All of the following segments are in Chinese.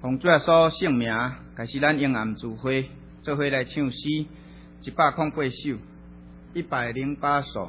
奉主耶稣圣名，开始咱英暗聚会，做伙来唱诗108首，108首。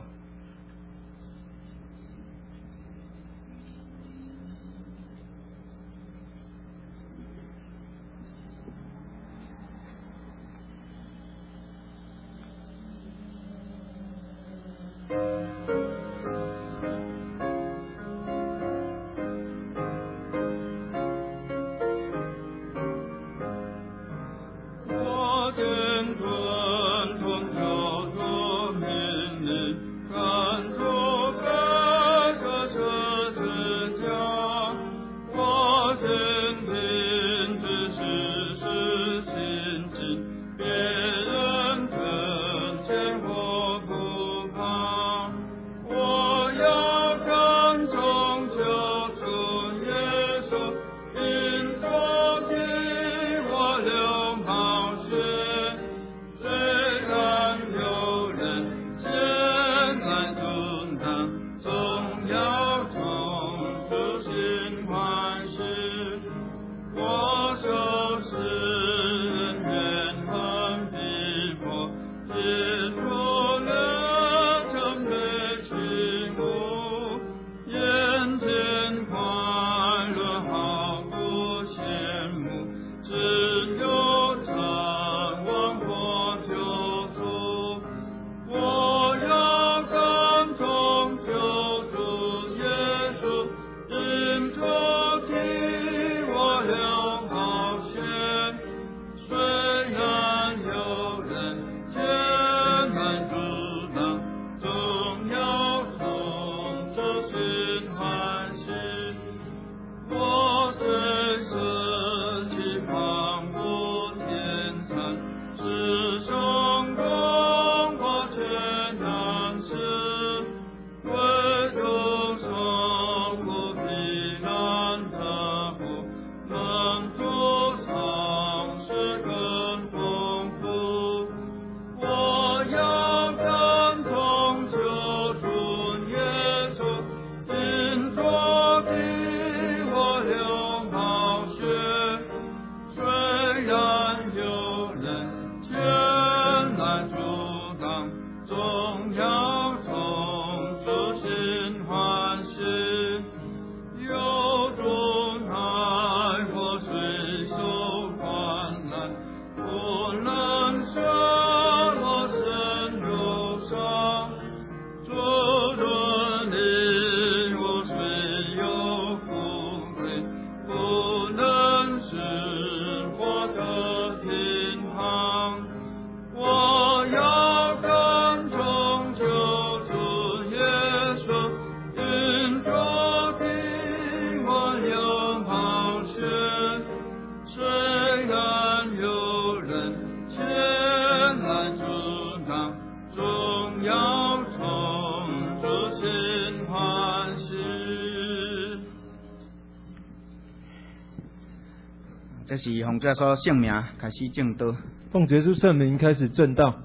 这是奉主耶稣圣名开始正道， 奉耶稣圣名开始正道。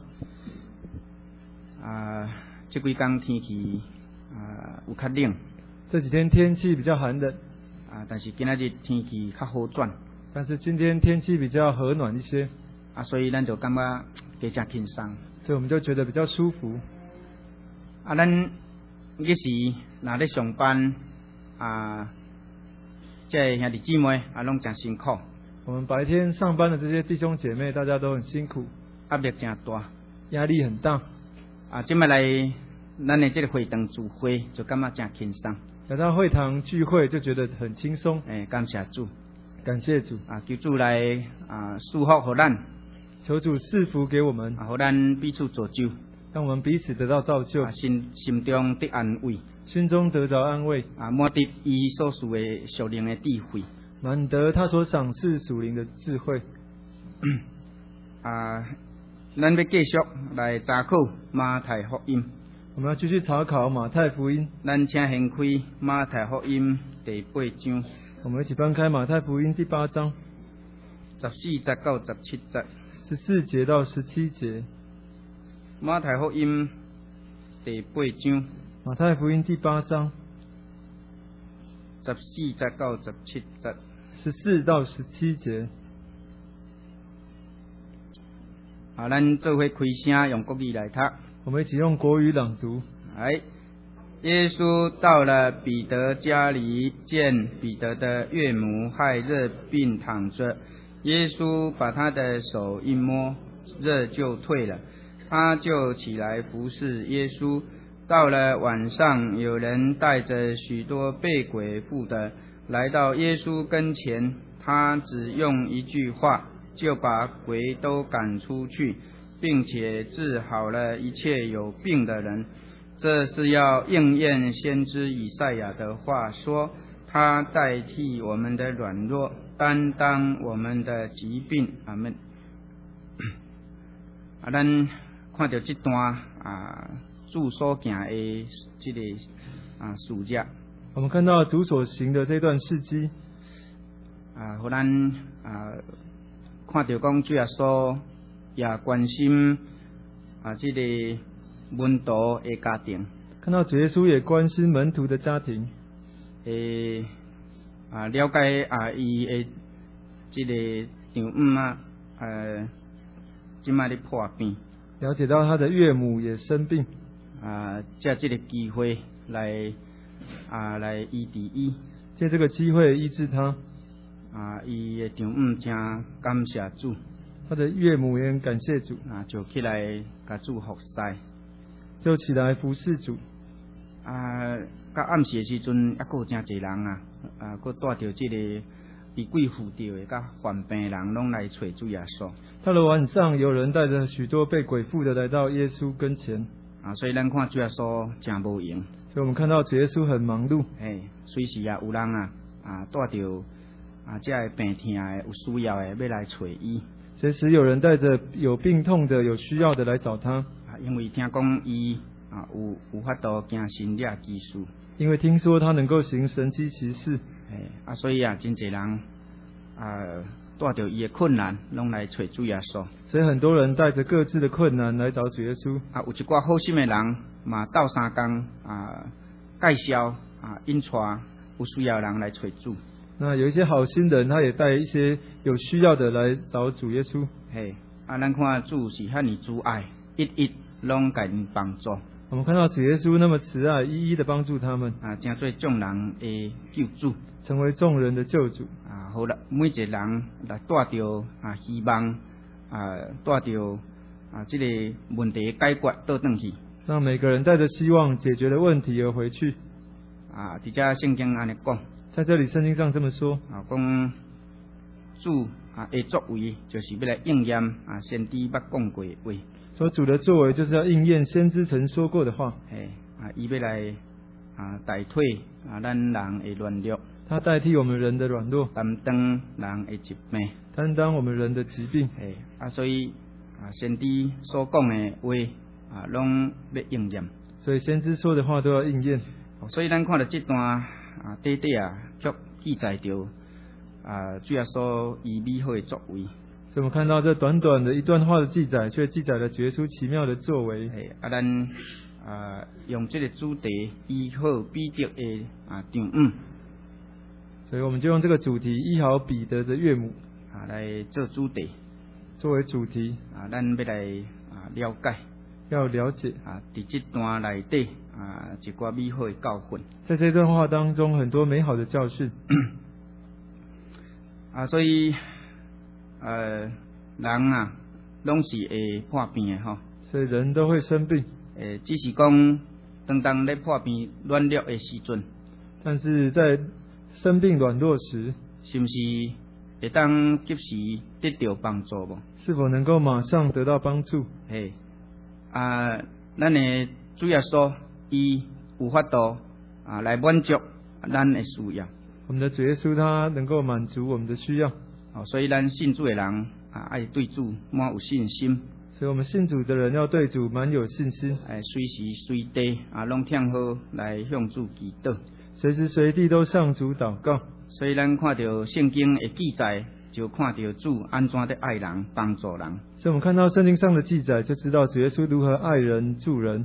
这几天天气有较冷， 这几天天气比较寒冷。 但是今仔日天气较好转。 但是今天天气比较和暖一些。 所以咱就感觉加正轻松。 所以我们就觉得比较舒服。 咱迄时若咧上班这兄弟姊妹拢真辛苦。 我们白天上班的这些弟兄姐妹，大家都很辛苦， 压力真大， 压力很大。 今麦来咱的这个会堂聚会，就感觉真轻松。 来到会堂聚会就觉得很轻松。 感谢主， 感谢主。 求主来祝福给咱， 求主赐福给我们， 给咱彼此造就， 让我们彼此得到造就， 心中得安慰， 心中得着安慰， 满得伊所赐的属灵的智慧。 满得他所赏赐属灵的智慧。 咱要继续来查考马太福音。 我们要继续查考马太福音。 咱请掀开马太福音第8章。 我们一起翻开马太福音第8章 14节到17节。 14节到17节。 马太福音第8章。 马太福音第8章。 14节到17节。 14到17节。 咱做伙开声用国语来读。 我们一起用国语朗读。 来，耶稣到了彼得家里，见彼得的岳母害热病躺着，耶稣把他的手一摸，热就退了，他就起来服侍耶稣。到了晚上，有人带着许多被鬼附的来到耶稣跟前，他只用一句话就把鬼都赶出去，并且治好了一切有病的人。这是要应验先知以赛亚的话，说他代替我们的软弱，担当我们的疾病。阿们。咱看到这段主所行的这个事迹， 我们看到主所行的这段事迹， 互咱看到讲主耶稣也关心这个门徒的家庭， 看到主耶稣也关心门徒的家庭， 了解伊的这个丈夫即摆咧破病， 了解到他的岳母也生病， 借这个机会来医治伊， 借这个机会医治他。 伊的丈夫真感谢主， 他的岳母也很感谢主， 就起来甲主服侍， 就起来服侍主。 到暗时的时阵，还有真侪人佫带着这个被鬼附着的、甲患病的人，拢来找主耶稣。 到了晚上，有人带着许多被鬼附的来到耶稣跟前。 所以咱看主耶稣真无闲。 所以我们看到主耶稣很忙碌。 随时有人带着这个病痛的、有需要的，要来找伊。 随时有人带着有病痛的、有需要的来找他。 因为听讲伊有法度行神迹奇事。 因为听说他能够行神迹奇事。 所以真侪人带着伊的困难，拢来找主耶稣。 所以很多人带着各自的困难来找主耶稣。 有一寡好心的人嘛，斗相共介绍引带有需要的人来找主。 那有一些好心的人，他也带一些有需要的来找主耶稣。 咱看主是遐尼慈爱，一拢甲因帮助。 我们看到主耶稣那么慈爱，一一的帮助他们， 成做众人的救主， 成为众人的救主。 好了，每一个人来带着希望，带着这个问题解决倒转去。 让每个人带着希望解决的问题而回去。 伫遮圣经安尼讲， 在这里圣经上这么说， 讲主的作为就是要来应验先知捌讲过的话。 说主的作为就是要应验先知曾说过的话。 伊要来代替咱人的软弱， 他代替我们人的软弱， 担当人的疾病， 担当我们人的疾病。 所以先知所讲的话拢要应验。 所以先知说的话都要应验。 所以咱看到这段短却记载着主耶稣伊美好的作为。 所以我们看到这短短的一段话的记载，却记载了主耶稣奇妙的作为。 咱用这个主题医好彼得的丈夫， 所以我们就用这个主题医好彼得的岳母来做主题， 作为主题咱要来了解， 要了解伫这段内底一寡美好的教训。 在这段话当中，很多美好的教训。 所以人拢是会破病的吼。所以人都会生病。 只是讲当咧破病软弱的时阵， 但是在生病软弱时， 是不是会当及时得到帮助无？ 是否能够马上得到帮助？ 咱的主耶稣伊有法度来满足咱的需要。 我们的主耶稣他能够满足我们的需要。 所以咱信主的人爱对主满有信心。 所以我们信主的人要对主蛮有信心。 随时随地拢听好来向主祈祷。 随时随地都向主祷告。 所以咱看到圣经的记载，就看到主安怎的爱人帮助人。 所以我们看到圣经上的记载，就知道主耶稣如何爱人助人。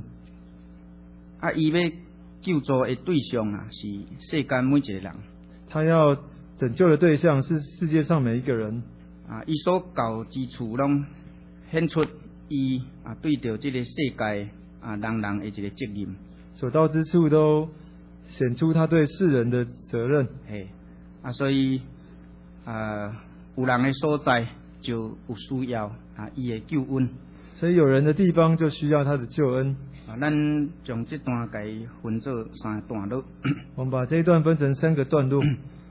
伊要救助的对象是世间每一个人。 他要拯救的对象是世界上每一个人。 伊所教之处拢显出伊对着这个世界人的一个责任。 所到之处都显出他对世人的责任。 所以有人的所在就有需要伊的救恩。 所以有人的地方就需要他的救恩。 咱将这段给分做3个段落。 我们把这一段分成3个段落。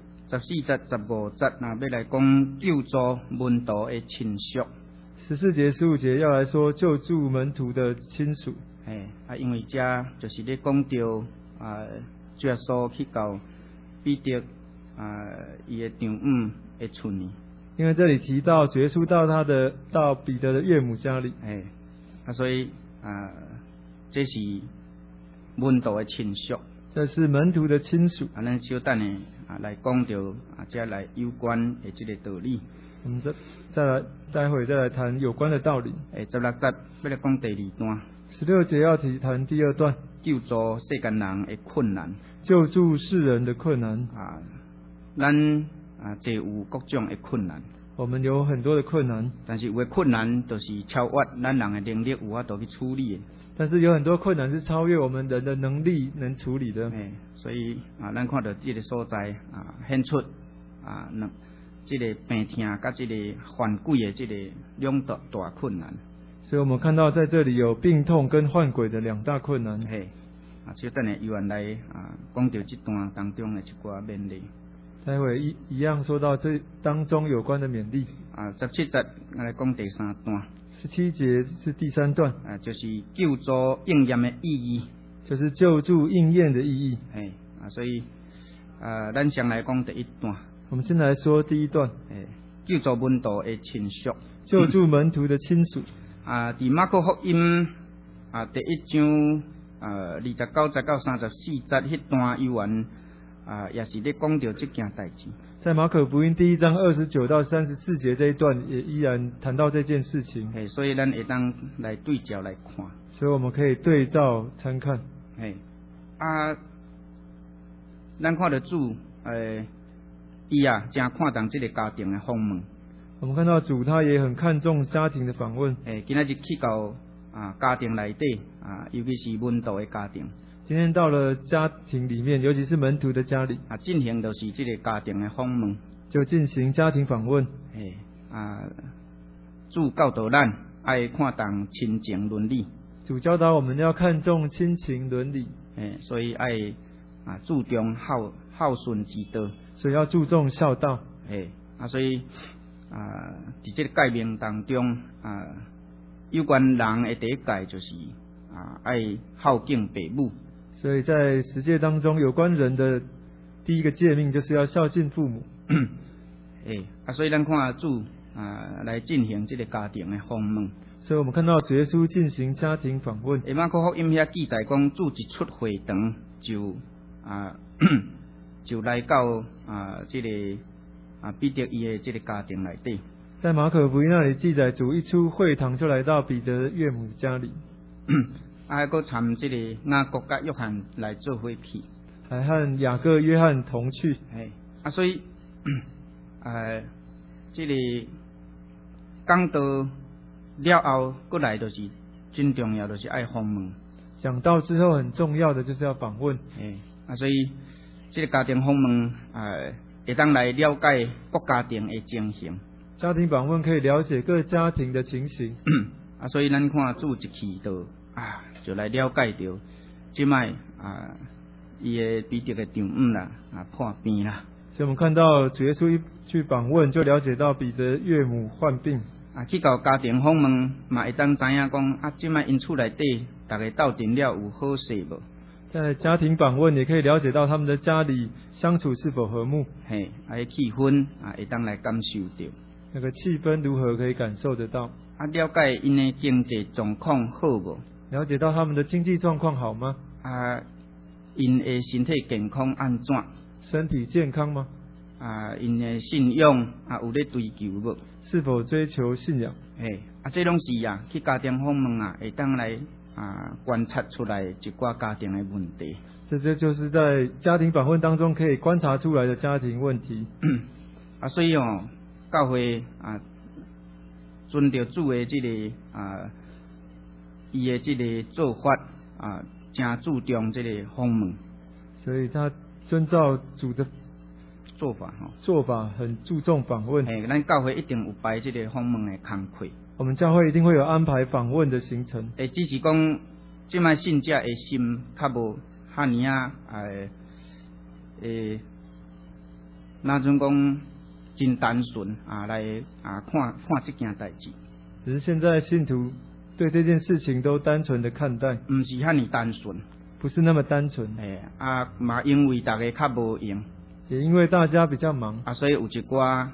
14节、15节要来讲救助门徒的亲属。 14节、15节要来说救助门徒的亲属。 因为这就是咧讲到主耶稣去到彼得伊的丈母的厝里。 因为这里提到主耶稣到彼得的岳母家里。 所以这是门徒的亲属。 这是门徒的亲属。 咱稍等的来讲到这来有关的这个道理。 我们待会再来谈有关的道理。 16节要来讲第2段。 16节要谈第2段， 救助世间人的困难。 救助世人的困难。 咱这有各种的困难。 我们有很多的困难， 但是有的困难就是超越咱人的能力有法度去处理的。 但是有很多困难是超越我们人的能力能处理的。 所以咱看到这个所在显出这个病痛甲这个患鬼的这个两大困难。 所以我们看到在这里有病痛跟患鬼的2大困难。 稍等下原来讲到这段当中的一寡勉励。 待会一样说到这当中有关的勉励。 17节来讲第3段。 17节是第3段。 就是救助应验的意义。 就是救助应验的意义。 所以咱先来讲第1段。 我们先来说第1段。 救助门徒的亲属。 救助门徒的亲属。 伫马可福音第1章29节到34节迄段预言也是咧讲到这件代志。 在马可福音第1章29到34节这一段也依然谈到这件事情。 所以咱会当来对照来看。 所以我们可以对照参看。 咱看到主伊真看重这个家庭的访问。 我们看到主他也很看重家庭的访问。 今仔日去到家庭内底尤其是门徒的家庭。 今天到了家庭里面，尤其是门徒的家里， 进行就是这个家庭的访问， 就进行家庭访问。 主教导咱爱看重亲情伦理。 主教导我们要看重亲情伦理。 所以爱注重孝顺之道。 所以要注重孝道。 所以伫这个诫命当中有关人的第一诫就是爱孝敬父母。 所以在十诫当中，有关人的第一个诫命就是要孝敬父母。 所以咱看主来进行这个家庭的访问。 所以我们看到主耶稣进行家庭访问。 马可福音遐记载讲，主一出会堂就来到这个彼得伊的这个家庭内底。 在马可福音那里记载，主一出会堂就来到彼得岳母家里。 还佫参这个雅各甲约翰来做伙去， 还和雅各、约翰同去。 所以这个讲到了后，过来就是真重要，就是爱访问。 讲到之后，很重要的就是要访问。 所以这个家庭访问会当来了解各家庭的情形。 家庭访问可以了解各家庭的情形。 所以咱看主一去到就来了解到，即摆伊的彼得的丈母啦破病啦。 所以我们看到主耶稣一去访问，就了解到彼得岳母患病。 去到家庭访问嘛，会当知影讲即摆因厝内底大家斗阵了有好势无？ 在家庭访问也可以了解到他们的家里相处是否和睦。 气氛会当来感受到。 那个气氛如何可以感受得到？ 了解因的经济状况好无？ 了解到他们的经济状况好吗？ 因的身体健康安怎？ 身体健康吗？ 因的信仰有咧追求无？ 是否追求信仰？ 这拢是去家庭访问会当来观察出来一寡家庭的问题。 这就是在家庭访问当中可以观察出来的家庭问题。 所以教会遵照主的这个伊的这个做法真注重这个访问。 所以他遵照主的做法很注重访问。 咱教会一定有排这个访问的工课。 我们教会一定会有安排访问的行程。 只是讲，即摆信者的心较无遐尼那种讲真单纯来看这件代志。 只是现在信徒对这件事情都单纯的看待， 唔是遐尼单纯， 不是那么单纯。 嘛因为大家较无用， 也因为大家比较忙所以有一寡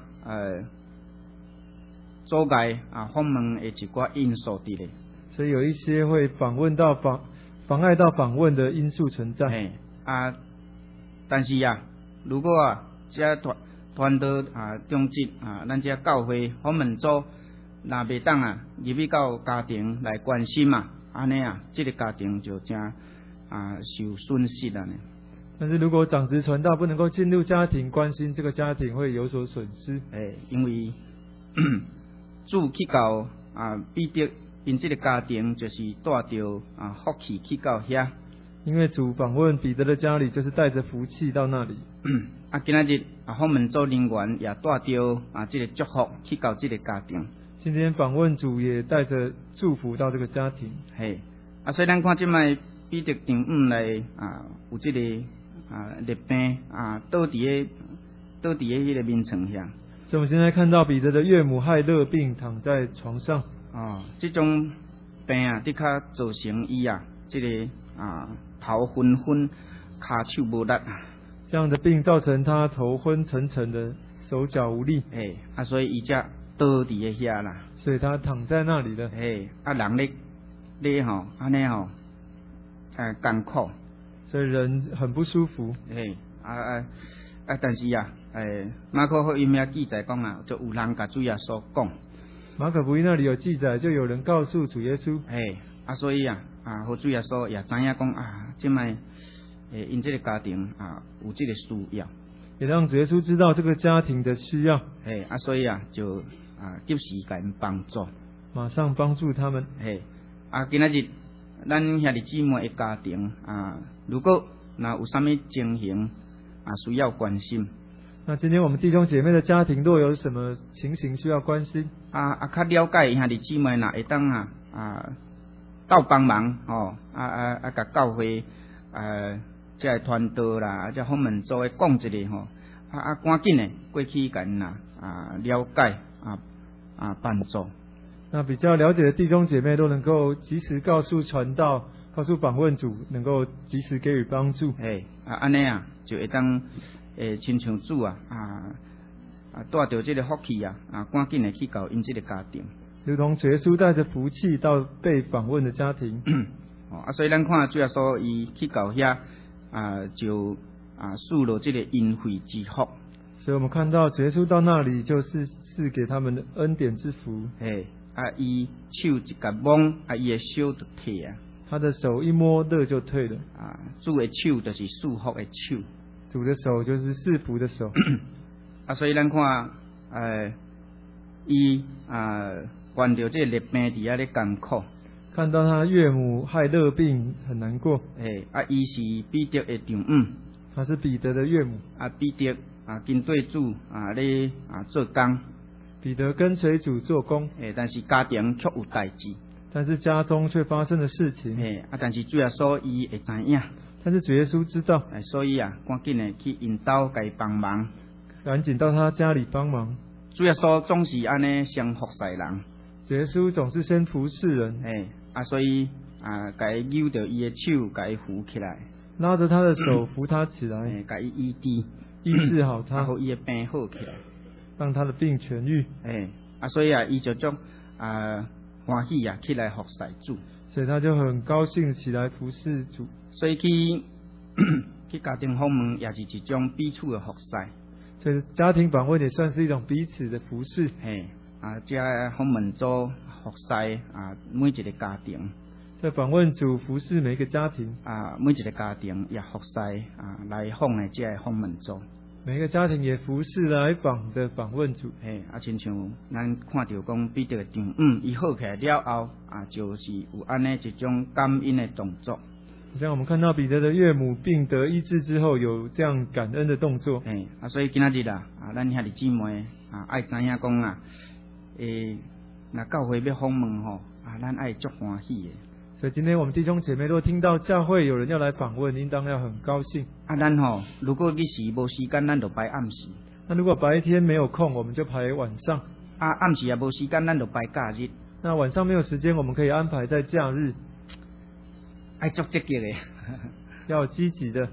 阻碍访问的一寡因素伫咧。 所以有一些会妨碍到访问的因素存在。 但是如果这团队中职咱这教会访问组若袂当入去到家庭来关心安尼这个家庭就真受损失了呢。 但是如果长子传道不能够进入家庭关心，这个家庭会有所损失。 因为主去到彼得因这个家庭就是带着福气去到遐。 因为主访问彼得的家里，就是带着福气到那里。 今仔日访问组人员也带着这个祝福去到这个家庭。 今天访问组也带着祝福到这个家庭。 所以咱看即摆彼得丈夫来有这个热病倒伫迄个面床下。 所以我们现在看到彼得的岳母害热病躺在床上。 这种病的确造成伊这个头昏昏，骹手无力这样的病造成他头昏沉沉的，手脚无力。 所以伊才倒伫遐啦。 所以他躺在那里了。 人咧安尼艰苦。 所以人很不舒服。 但是马可福音也记载讲就有人甲主耶稣讲。 马可福音那里有记载，就有人告诉主耶稣。 所以和主耶稣也知影讲即摆因这个家庭有这个需要， 也让主耶稣知道这个家庭的需要。 所以就及时给因帮助， 马上帮助他们。 今仔日咱兄弟姊妹的家庭如果有啥物情形需要关心， 那今天我们弟兄姐妹的家庭若有什么情形需要关心， 较了解兄弟姊妹会当斗帮忙甲教会这个团队啦，这访问组讲一下赶紧的过去甲因了解帮助。 那比较了解的弟兄姐妹都能够及时告诉传道，告诉访问组，能够及时给予帮助。 安尼就会当亲像主带着这个福气赶紧的去到因这个家庭， 如同主耶稣带着福气到被访问的家庭。 所以咱看主耶稣伊去到遐就赐了这个恩惠之福。 所以我们看到主耶稣到那里就是赐给他们的恩典之福。 伊手一甲摸伊的手就退他的手一摸热就退了。 主的手就是赐福的手， 主的手就是赐福的手。 所以咱看伊患着这个热病伫遐咧艰苦， 看到他岳母害热病很难过。 伊是彼得的丈夫， 他是彼得的岳母。 彼得跟对主咧做工， 彼得跟随主做工。 但是家庭却有代志， 但是家中却发生了事情。 但是主耶稣伊会知影， 但是主耶稣知道， 所以赶紧的去引导甲伊帮忙， 赶紧到他家里帮忙。 主耶稣总是安尼先服侍人， 主耶稣总是先服侍人。 所以甲伊扭着伊的手，甲伊扶起来， 拉着他的手扶他起来， 甲伊医治， 医治好他， 互伊的病好起来， 让他的病痊愈。 所以伊就将欢喜起来服侍主， 所以他就很高兴起来服侍主。 所以去家庭访问也是一种彼此的服侍。 所以家庭访问也算是一种彼此的服侍。 这访问组服侍每一个家庭。 这访问主服侍每一个家庭， 每一个家庭也服侍来访的这个访问组。 每一个家庭也服侍来访的访问主。 亲像咱看到讲彼得的丈伊好起来了后，就是有安尼一种感恩的动作。 像我们看到彼得的岳母病得医治之后，有这样感恩的动作。 所以今仔日咱兄弟姊妹爱知影讲那教会要访问吼，咱爱足欢喜的。 所以今天我们弟兄姐妹若听到教会有人要来访问，应当要很高兴。 咱如果你是无时间，咱就排暗时。 那如果白天没有空，我们就排晚上。 暗时也无时间，咱就排假日。 那晚上没有时间，我们可以安排在假日。 爱足积极的， 要积极的。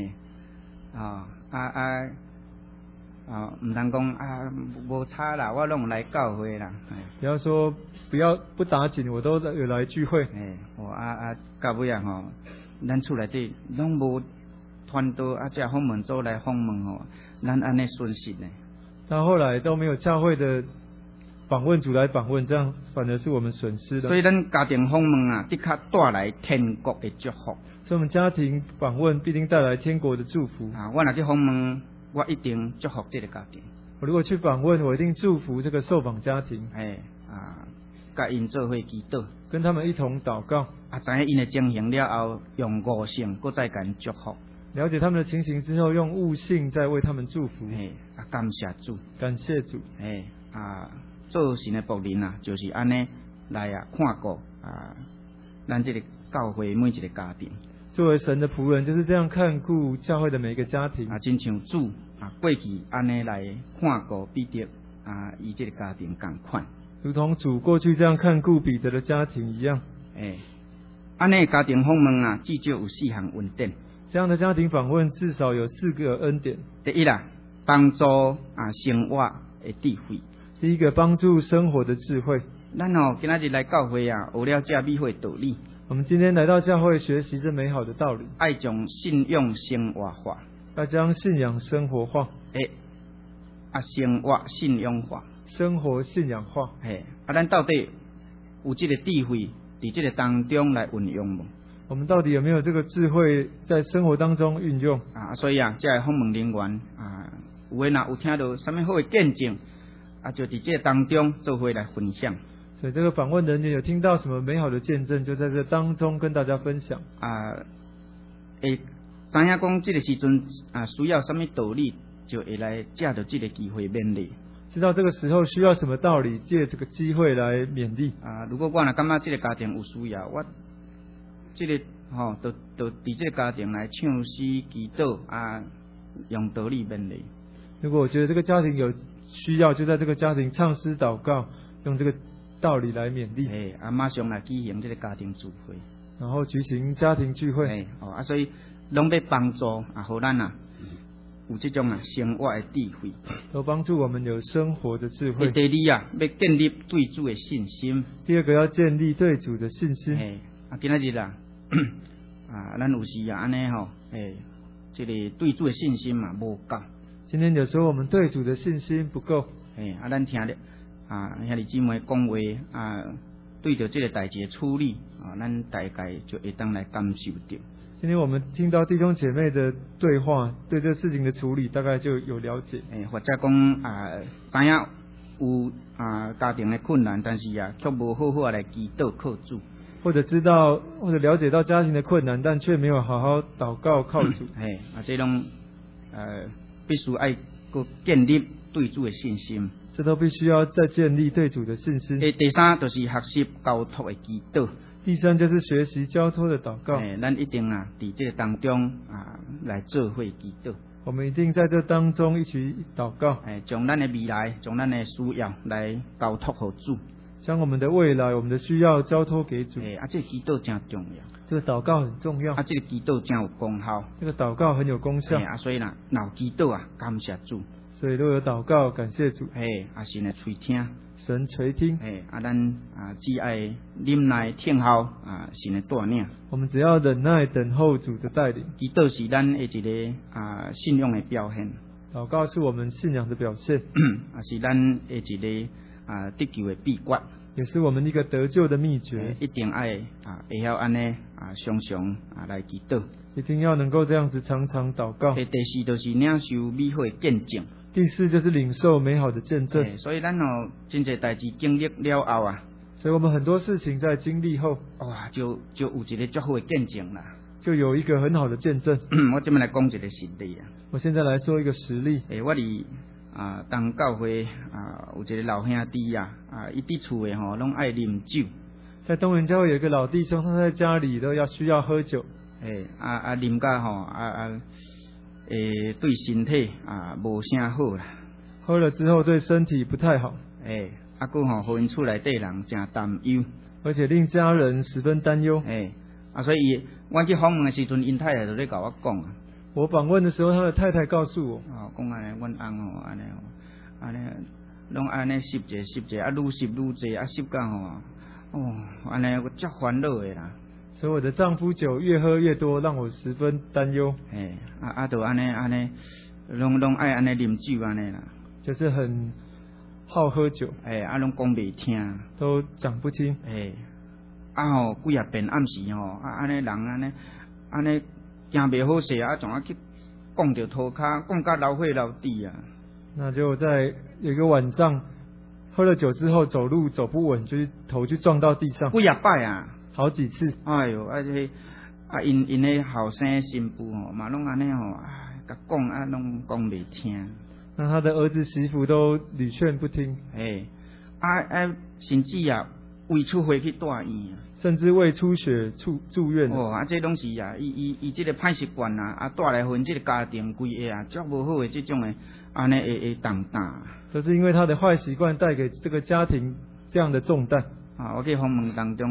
唔通讲无差啦，我拢来教会啦。 不要说不打紧，我都有来聚会。 到尾咱厝内底拢无团队这访问组来访问咱安尼损失呢。 到后来都没有教会的访问组来访问，这样反而是我们损失的。 所以咱家庭访问的确带来天国的祝福。 所以我们家庭访问必定带来天国的祝福。 我若去访问，我一定祝福这个家庭。 我如果去访问，我一定祝福这个受访家庭。 甲因做伙祈祷， 跟他们一同祷告。 知影因的情形了后，用悟性搁再甲因祝福。 了解他们的情形之后，用悟性再为他们祝福。 感谢主， 感谢主。 做神的仆人就是安尼来看顾咱这个教会每一个家庭。 作为神的仆人，就是这样看顾教会的每一个家庭。 真像主过去安尼来看顾彼得伊这个家庭同款。 如同主过去这样看顾彼得的家庭一样。 安尼家庭访问至少有4项恩典。 这样的家庭访问至少有4个恩典。 第一帮助生活的智慧。 第一个，帮助生活的智慧。 咱今仔日来教会学了这美好的道理。 我们今天来到教会学习这美好的道理。 爱将信仰生活化。 要将信仰生活化。 生活信仰化。 生活信仰化。 咱到底有这个智慧伫这个当中来运用无？ 我们到底有没有这个智慧在生活当中运用？ 所以这个访问人员有诶有听到什么好的见证就伫这个当中做伙来分享。 所以这个访问人员有听到什么美好的见证，就在这当中跟大家分享。知影讲这个时阵需要什么道理，就会来借着这个机会勉励。 知道这个时候需要什么道理，借这个机会来勉励。 如果我若感觉这个家庭有需要，我这个就伫这个家庭来唱诗祈祷用道理勉励。 如果我觉得这个家庭有需要，就在这个家庭唱诗祷告，用这个道理来勉励。 马上来举行这个家庭聚会， 然后举行家庭聚会。 所以拢要帮助互咱有这种生活的智慧， 都帮助我们有生活的智慧。 第二要建立对主的信心。 第二个要建立对主的信心。 今仔日咱有时安尼这个对主的信心无够。 今天有时候我们对主的信心不够。 咱听咧兄弟姊妹讲话对着这个代志的处理咱大概就会当来感受到。 今天我们听到弟兄姐妹的对话，对这事情的处理大概就有了解。 或者讲知影有家庭的困难，但是却无好好来祈祷靠主。 或者知道或者了解到家庭的困难，但却没有好好祷告靠主。 这种必须爱个建立对主的信心。 这都必须要再建立对主的信心。 第三就是学习交托的祈祷。 第三就是学习交托的祷告。 咱一定伫这个当中来做伙祈祷。 我们一定在这当中一起祷告。 将咱的未来，将咱的需要来交托给主。 将我们的未来、我们的需要交托给主。 这个祈祷真重要。 这个祷告很重要。 这个祈祷真有功效。 这个祷告很有功效。 所以若有祈祷感谢主。 所以都有祷告，感谢主。 神来垂听。 神垂听。 咱只爱忍耐听候神的带领。 我们只要忍耐等候主的带领。 祈祷是咱的一个信仰的表现。 祷告是我们信仰的表现。 是咱的一个得救的秘诀。 也是我们一个得救的秘诀。 一定爱会晓安尼常常来祈祷。 一定要能够这样子常常祷告。 第四就是领受美好的见证。 第四就是领受美好的见证。 所以咱真侪代志经历了后所以我们很多事情在经历后， 哇，就有一个足好的见证啦， 就有一个很好的见证。 我这么来讲一个实例啊。 我现在来说一个实例。 我伫当教会有一个老兄弟伊伫厝诶拢爱啉酒。 在东园教会有一个老弟兄，他在家里都需要喝酒。 啉甲对身体无啥好啦。 喝了之后对身体不太好。 佮互因厝内底人真担忧， 而且令家人十分担忧。 所以我去访问的时阵，因太太就咧甲我讲我访问的时候，他的太太告诉我， 讲安尼，阮翁安尼拢安尼吸者，愈吸愈济，吸到安尼我足烦恼的啦。 所以我的丈夫酒越喝越多，让我十分担忧。 就安尼，拢爱安尼啉酒安尼啦， 就是很好喝酒。 拢讲袂听， 都讲不听。 几啊遍暗时安尼人安尼行袂好势总去讲着涂骹，讲甲老血老底啊。 那就在有一个晚上，喝了酒之后走路走不稳，就是头就撞到地上。 几啊摆啊。 好几次。 哎呦，因迄后生新妇嘛拢安尼甲讲拢讲袂听。 那他的儿子媳妇都屡劝不听。 甚至胃出血去住院甚至胃出血住院。 这拢是伊这个歹习惯带来分这个家庭规个足无好的这种的安尼会重担。 这是因为他的坏习惯带给这个家庭这样的重担。 我去访问当中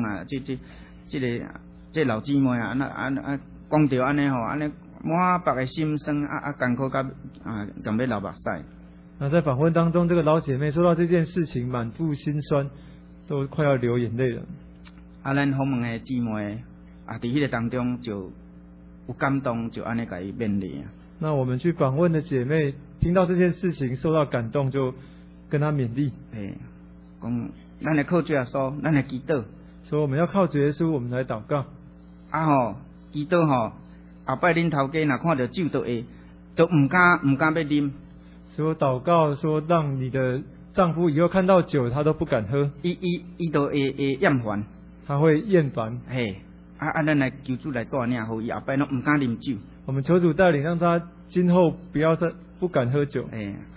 这老姊妹讲着安尼安尼满腹的心酸艰苦甲要流目屎。 那在访问当中，这个老姐妹说到这件事情，满腹心酸，都快要流眼泪了。 咱访问的姊妹伫迄个当中就有感动，就安尼甲伊勉励。 那我们去访问的姐妹听到这件事情受到感动，就跟她勉励。 讲咱来靠主耶稣，咱来祈祷。 所以我们要靠主耶稣，我们来祷告。 祈祷后摆恁头家若看到酒都唔敢要啉。 所以祷告说，让你的丈夫以后看到酒他都不敢喝。 伊都会厌烦。 他会厌烦。 咱来求主来带领，好伊后摆拢唔敢啉酒。 我们求主带领，让他今后不敢喝酒。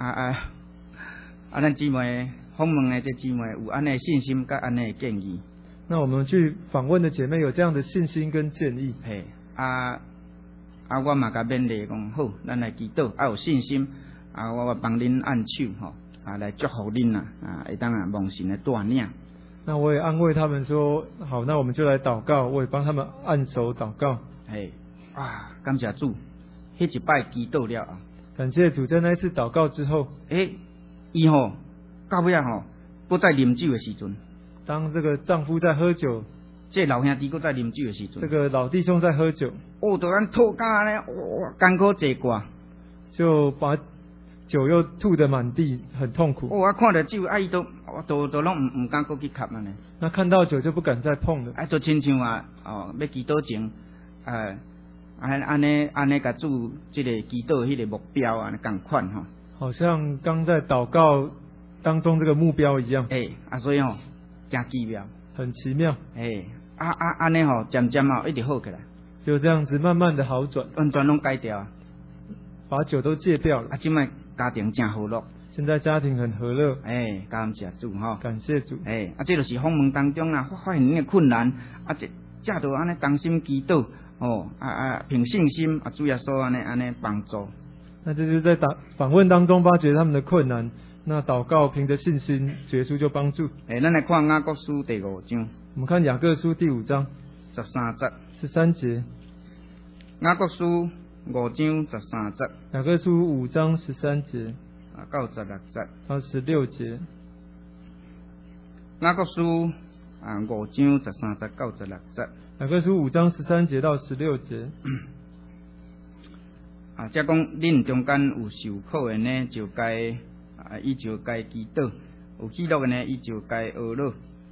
咱姊妹访问的这姊妹有安尼信心甲安尼建议。 那我们去访问的姐妹有这样的信心跟建议。 我嘛甲勉励讲好，咱来祈祷，有信心。我帮恁按手来祝福恁会当蒙神的带领。 那我也安慰他们说，好，那我们就来祷告，我也帮他们按手祷告。 感谢主，迄一摆祈祷了感谢主，在那一次祷告之后， 伊到尾搁在啉酒的时阵， 当这个丈夫在喝酒， 这老兄弟搁在啉酒的时阵， 这个老弟兄在喝酒， 突然吐干呢，艰苦坐挂， 就把酒又吐得满地，很痛苦。 我看到酒，伊都拢唔敢搁去吸呢。 那看到酒就不敢再碰了。 就亲像要祈祷前，安尼甲主这个祈祷迄个目标共款好像刚在祷告当中这个目标一样。 所以真奇妙， 很奇妙。 安尼渐渐一直好起来， 就这样子慢慢的好转， 完全拢改掉， 把酒都戒掉了。 现在家庭真和乐， 现在家庭很和乐。 感谢主感谢主。 这就是访问当中发现恁的困难，这就安尼同心祈祷，凭信心主耶稣安尼帮助。 那这就是在访问当中发觉他们的困难，那祷告凭着信心，耶稣就帮助。 咱来看雅各书第5章。 我们看雅各书第5章13节。 雅各书5章13节。 雅各书5章13节到16节。 到16节。 雅各书5章13节到16节。 雅各书5章13节到16节。 即讲恁中间有受苦的呢，就该伊就该祈祷；有喜乐的呢，伊就该学乐。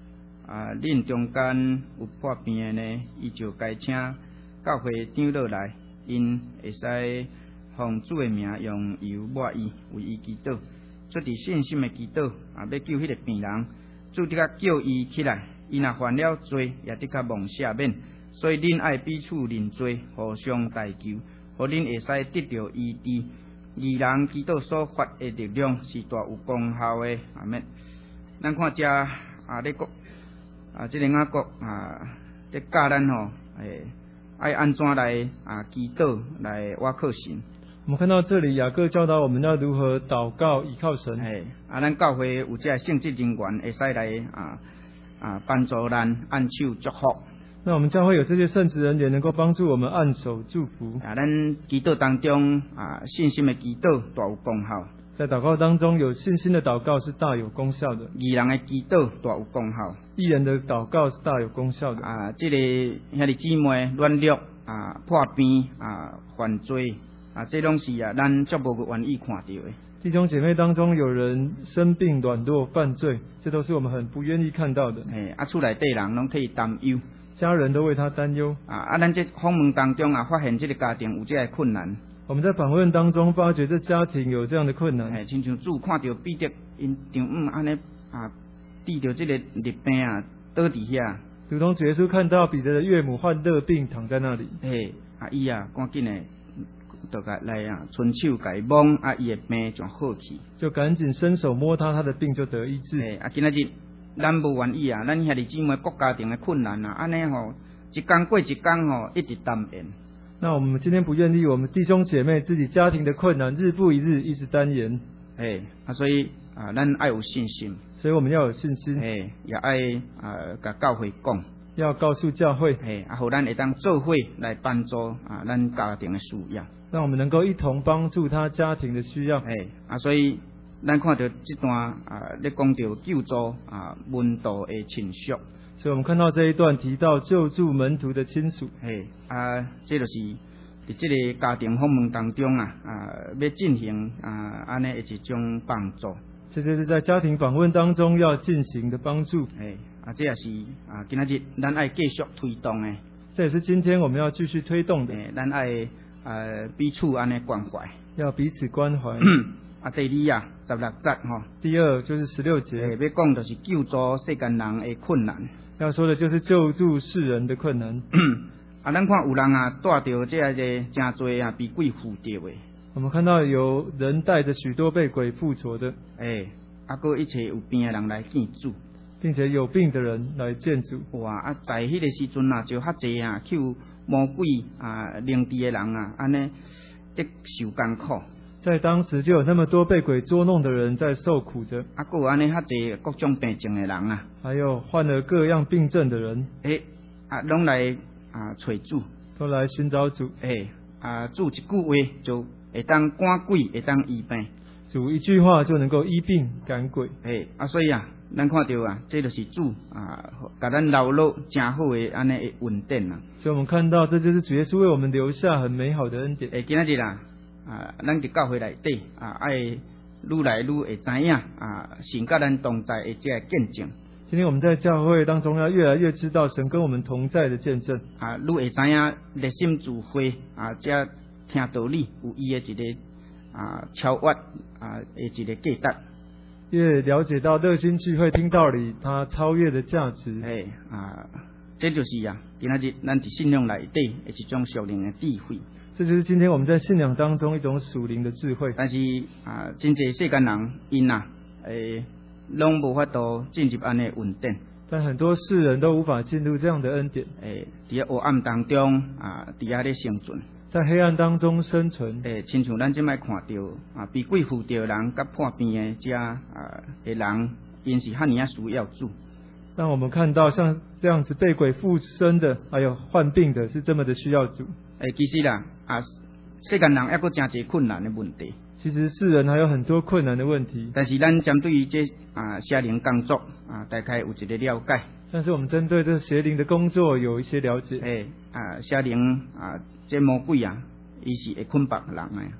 恁中间有破病的呢，伊就该请教会长老来，因会使奉主的名用油抹伊，为伊祈祷，出于信心的祈祷，要救迄个病人，主的确叫伊起来，伊若犯了罪，也的确蒙赦免，所以恁爱彼此认罪，互相代求，互恁会使得到医治。义人祈祷所发的力量是大有功效的。阿们，咱看遮咧国即个雅各咧教咱吼，爱安怎来祈祷来倚靠神。 我们看到这里，雅各教导我们要如何祷告倚靠神。 咱教会有这圣职人员会使来帮助咱按手祝福。 那我们教会有这些圣职人员能够帮助我们按手祝福。 咱祈祷当中信心的祈祷大有功效。 在祷告当中，有信心的祷告是大有功效的。 义人的祈祷大有功效。 义人的祷告是大有功效的。 这个兄弟姊妹软弱破病犯罪这拢是咱足无愿意看到的。 弟兄姐妹当中有人生病软弱犯罪，这都是我们很不愿意看到的。 厝内底人拢替伊担忧。 家人都为他担忧。 咱这访问当中发现这个家庭有这个困难。 我们在访问当中发觉这家庭有这样的困难。 亲像主看到彼得因丈母安尼治着这个热病倒伫遐。 如同主耶稣看到彼得的岳母患热病躺在那里。 伊赶紧的就来伸手甲伊摸，伊的病就好去。就赶紧伸手摸他的病就得医治。 今仔日。咱无愿意咱兄弟姊妹各家庭的困难安尼吼，一天过一天吼，一直担延。 那我们今天不愿意，我们弟兄姐妹自己家庭的困难，日复一日，一直单延。 所以咱爱有信心。 所以我们要有信心。 也爱甲教会讲， 要告诉教会。 互咱会当做伙来帮助咱家庭的需要。 让我们能够一同帮助他家庭的需要。 所以。咱看到这段咧讲到救助门徒的亲属， 所以我们看到这一段提到救助门徒的亲属。 这就是伫这个家庭访问当中要进行安尼的一种帮助。 这就是在家庭访问当中要进行的帮助。 这也是今仔日咱爱继续推动的。 这也是今天我们要继续推动的。 咱爱彼此安尼关怀， 要彼此关怀。 第二16节吼。 第二就是16节。 要讲就是救助世间人的困难。 要说的就是救助世人的困难。 咱看有人带着这个真多被鬼附着的。 我们看到有人带着许多被鬼附着的。 搁一切有病的人来见主， 并且有病的人来见主。 哇！在迄个时阵就较济去有魔鬼灵治的人安尼得受艰苦。 在当时就有那么多被鬼捉弄的人在受苦着。 还有安尼较济各种病症的人还有患了各样病症的人。 拢来找主， 都来寻找主。 主一句话就会当赶鬼，会当医病。 主一句话就能够医病赶鬼。 所以咱看到这就是主甲咱留落真好的安尼的恩典所以我们看到这就是主耶稣为我们留下很美好的恩典。 今仔日咱伫教会内底爱愈来愈会知影神甲咱同在的这个见证。 今天我们在教会当中要越来越知道神跟我们同在的见证。 愈会知影热心聚会这听道理有伊的一个超越的一个价值。 越了解到热心聚会听道理，它超越的价值。 这就是今仔日咱伫信仰内底的一种属灵的智慧。 这就是今天我们在信仰当中一种属灵的智慧。 但是真济世间人因拢无法度进入安尼的恩典。 但很多世人都无法进入这样的恩典。 伫黑暗当中伫遐咧生存。 在黑暗当中生存。 亲像咱即摆看到被鬼附着人甲破病的的人，因是遐尔需要主。 让我们看到像这样子被鬼附身的，还有患病的，是这么的需要主。 其实世间人还佫真侪困难的问题。 其实世人还有很多困难的问题。 但是咱针对于这邪灵工作大概有一个了解。 但是我们针对这邪灵的工作有一些了解。 邪灵这魔鬼伊是会捆绑人的。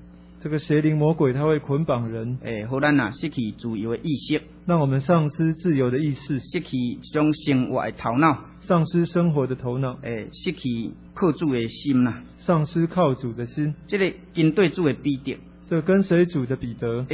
这个邪灵魔鬼他会捆绑人， 互咱失去自由的意识， 让我们丧失自由的意识， 失去一种生活的头脑， 丧失生活的头脑， 失去靠主的心啦， 丧失靠主的心。 这个跟对主的彼得， 这个跟随主的彼得，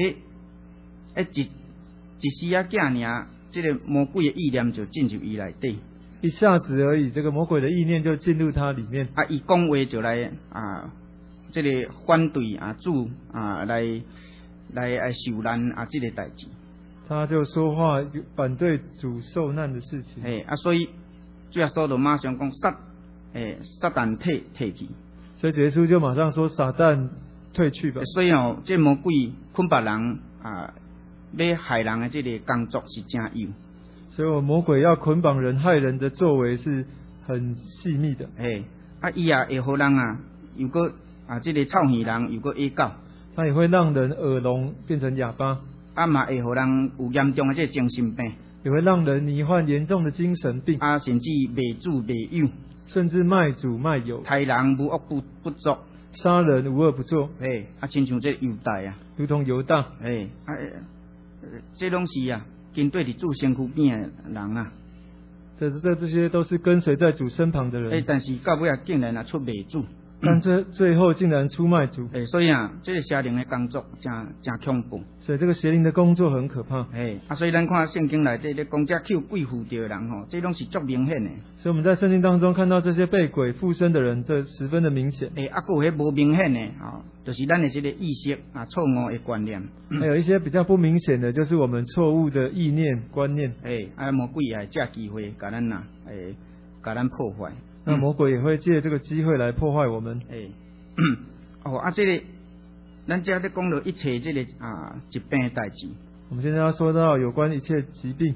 一时仔囝尔，这个魔鬼的意念就进入伊内底， 一下子而已，这个魔鬼的意念就进入他里面。 伊讲话就来这个反对主来受难这个代志。 他就说话反对主受难的事情。 所以主耶稣就马上讲撒旦退去。 所以耶稣就马上说撒旦退去吧。 所以这魔鬼捆绑人要害人的这个工作是真有。 所以魔鬼要捆绑人害人的作为是很细密的。 伊会互人又个这个臭耳人又个野狗。 他也会让人耳聋变成哑巴。 嘛会互人有严重的这个精神病。 也会让人罹患严重的精神病。 甚至卖主卖友。 甚至卖主卖友。 害人无恶不作。 杀人无恶不作。 亲像这犹大如同犹大。 这拢是跟对伫主身躯边的人这些都是跟随在主身旁的人。 但是到尾竟然出卖主。 但最后竟然出卖主。 所以这个邪灵的工作真恐怖。 所以这个邪灵的工作很可怕。 所以咱看圣经内底咧讲，这口鬼附着的人这拢是足明显的。 所以我们在圣经当中看到这些被鬼附身的人，这十分的明显。 还有迄无明显的就是咱的这个意识错误的观念。 还有一些比较不明显的，就是我们错误的意念观念。 魔鬼借机会甲咱破坏。 那魔鬼也会借这个机会来破坏我们。 这个咱这咧讲到一切这个疾病的代志。 我们现在要说到有关一切疾病。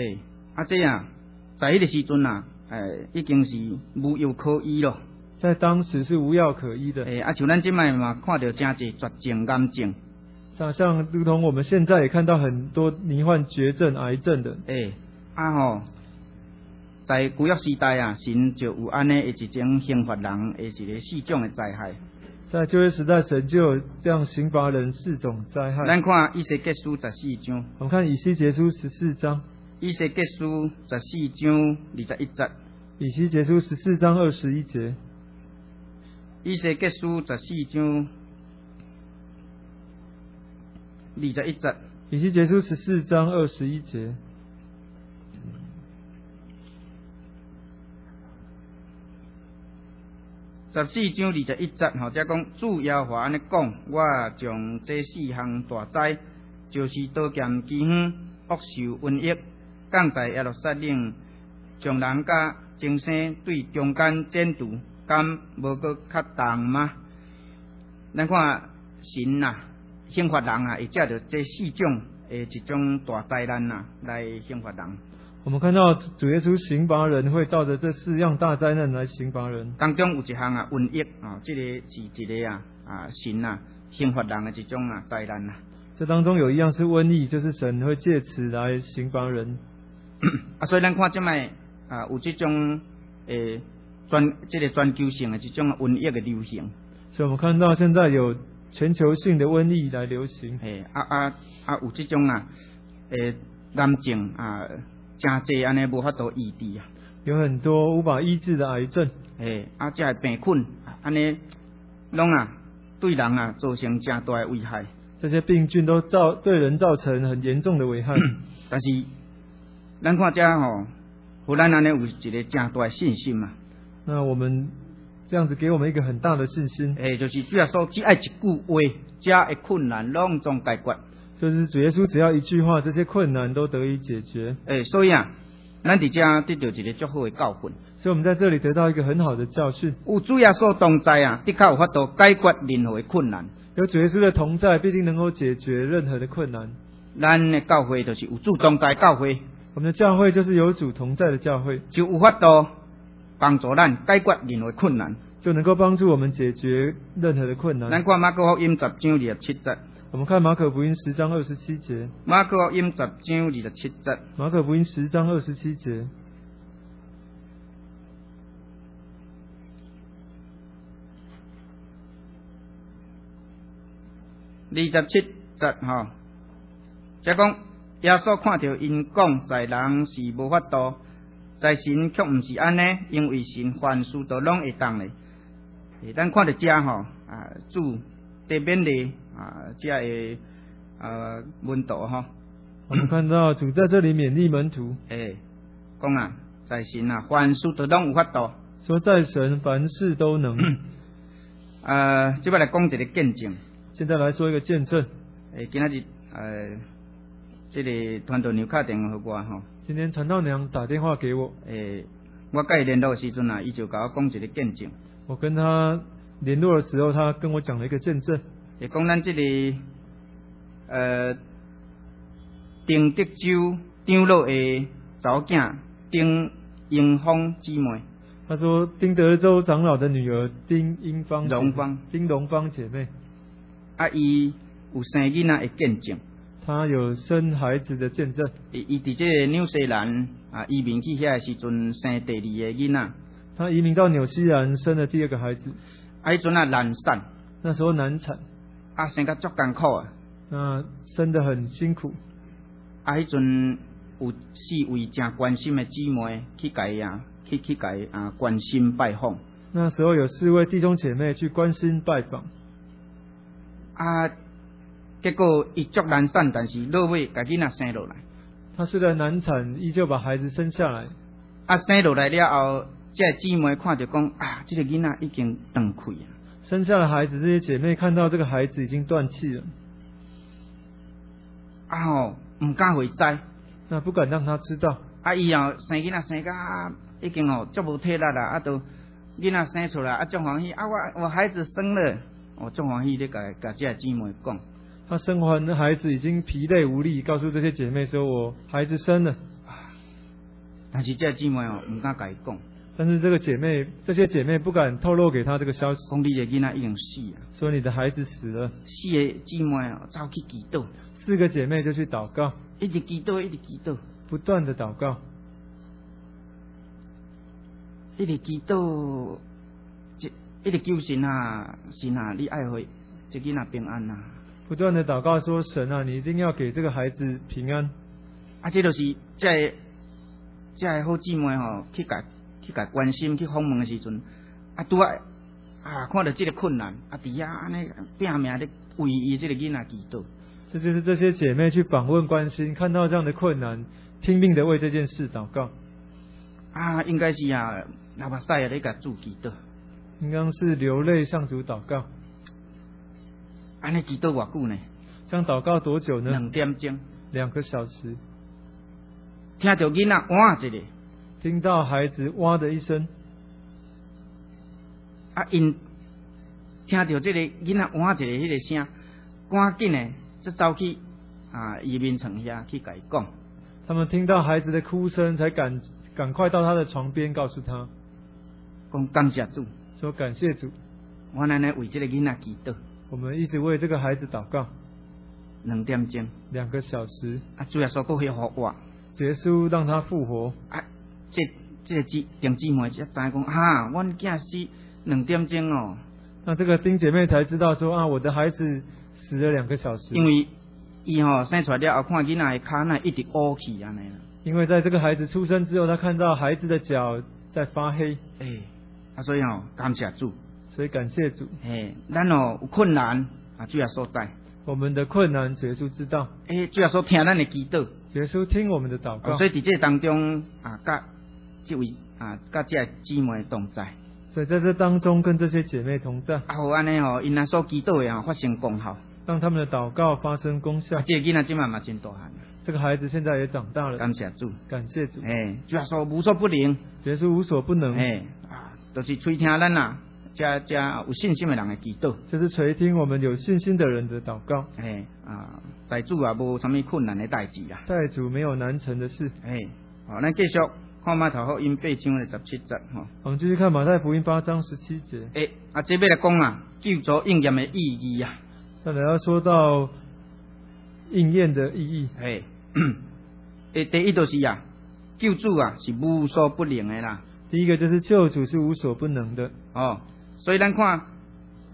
在迄个时阵已经是无药可医咯。 在当时是无药可医的。 像咱即摆嘛看到真侪绝症、癌症。 像如同我们现在也看到很多罹患绝症、癌症的。 在古约时代神就有安尼的一种刑罚人的一个4种的灾害。 在旧约时代，神就有这样刑罚人4种灾害。 咱看以西结书14章。 我们看以西结书14章。 以西结书14章21节。 以西结书14章21节。 以西结书14章21节。 以西结书14章21节。 14章21节，则讲主耶和华安尼讲：我将这4项大灾，就是刀剑、饥荒、恶兽、瘟疫，降在耶路撒冷，将人甲精生对中间剪除，敢无搁较重吗？咱看神刑罚人会借着这4种一种大灾难来刑罚人。 我们看到主耶稣刑罚人会照着这4样大灾难来刑罚人。 当中有一项瘟疫这个是一个神刑罚人的一种灾难这当中有一样是瘟疫，就是神会借此来刑罚人。 所以咱看即摆有这种这个全球性的这种瘟疫的流行。 所以我们看到现在有全球性的瘟疫来流行。 有这种癌症真侪安尼无法度医治有很多无法医治的癌症。 这个病菌安尼拢对人造成真大的危害。 这些病菌都对人造成很严重的危害。 但是咱看这互咱安尼有一个真大的信心那我们这样子给我们一个很大的信心。 就是主要说只爱一句话，这的困难拢总解决。 就是主耶稣只要一句话，这些困难都得以解决。 所以咱伫这得到一个足好的教训。 所以我们在这里得到一个很好的教训。 有主耶稣同在的确有法度解决任何的困难。 有主耶稣的同在，必定能够解决任何的困难。 咱的教会就是有主同在教会。 我们的教会就是有主同在的教会， 就有法度帮助咱解决任何困难， 就能够帮助我们解决任何的困难。 咱看马可福音10章27节。 我们看马可福音10章27节。 马可福音10章27节。 马可福音10章27节。 27节即讲耶稣看到因讲在人是无法度，在神却毋是安尼，因为神凡事都拢会当咧。咱看到遮主地面咧遮的门徒我们看到主在这里勉励门徒， 讲在神凡事都拢有法度， 说在神凡事都能。 即摆来讲一个见证。 现在来说一个见证。 今仔日这个传道娘打电话给我今天传道娘打电话给我。 我甲伊联络的时阵伊就甲我讲一个见证。 我跟他联络的时候，他跟我讲了一个见证。 讲咱这个丁德州长老的查某囝丁英芳姊妹。 他说丁德州长老的女儿丁英芳、丁荣芳姐妹。 伊有生囡仔的见证。 他有生孩子的见证。 伊伫这个纽西兰移民去遐的时阵生第二个囡仔。 他移民到纽西兰生了第二个孩子。 迄阵难产。 那时候难产。 生甲足艰苦那生得很辛苦。 迄阵有4位正关心的姊妹去甲伊去关心拜访。 那时候有4位弟兄姐妹去关心拜访。 结果伊足难产，但是落尾甲囡仔生落来。 他虽然难产，依旧把孩子生下来。 生落来了后，这姊妹看着讲这个囡仔已经断气了。 生下了孩子，这些姐妹看到这个孩子已经断气了。 唔敢回知。 那不敢让他知道。 伊生囡仔生甲已经足无体力啦，都囡仔生出来足欢喜我孩子生了，足欢喜咧甲这姊妹讲。 他生完的孩子已经疲累无力，告诉这些姐妹说：“我孩子生了。” 但是这姊妹唔敢甲伊讲。 但是这些姐妹不敢透露给他这个消息。 讲你的囡仔已经死了。 说你的孩子死了。 4个姊妹走去祈祷。 4个姐妹就去祷告。 一直祈祷，一直祈祷。 不断的祷告。 一直祈祷，一直求神你爱回这囡仔平安不断的祷告说：“神啊，你一定要给这个孩子平安。” 这就是这好姊妹去甲关心去访问的时阵，拄看到这个困难，伫遐安尼拼命咧为伊这个囡仔祈祷。 这就是这些姐妹去访问关心，看到这样的困难，拼命的为这件事祷告。 应该是流目屎咧甲主祈祷。 应该是流泪向主祷告。 安尼祈祷偌久呢？ 这样祷告多久呢 ？2点钟。 2个小时。 听到囡仔哇一个。 听到孩子哇的一声。 因听到这个囡仔哇一个迄个声，赶紧呢就走去移民床遐去甲伊讲。 他们听到孩子的哭声，才赶快到他的床边，告诉他， 讲感谢主， 说感谢主， 我奶奶为这个囡仔祈祷。 我们一直为这个孩子祷告。 2点钟。 2个小时。 主耶稣搁去复活。 耶稣让他复活。 这个丁姊妹才知讲阮囝死2点钟那这个丁姐妹才知道说我的孩子死了2个小时。 因为伊生出来了后，看囡仔的脚那一直乌起安尼啦。 因为在这个孩子出生之后，他看到孩子的脚在发黑。 所以感谢主。 所以感谢主。 咱有困难主耶稣在。 我们的困难，耶稣知道。 主耶稣听咱的祈祷。 耶稣听我们的祷告。 所以伫这当中甲这位甲这姊妹同在。 所以在这当中跟这些姐妹同在。 好安尼因所祈祷的发生功效。 让他们的祷告发生功效。 这个囡仔今嘛真大汉。 这个孩子现在也长大了。 感谢主。 感谢主。 主耶稣无所不能。 耶稣无所不能。 就是垂听咱这有信心的人的祈祷。 就是垂听我们有信心的人的祷告。 在主无什么困难的代志啦。 在主没有难成的事。 咱继续看马太福音8章的17节我们继续看马太福音8章17节。 这要来讲救主应验的意义啊。 再来要说到应验的意义。 第一就是救主是无所不能的啦。 第一个就是救主是无所不能的。 所以咱看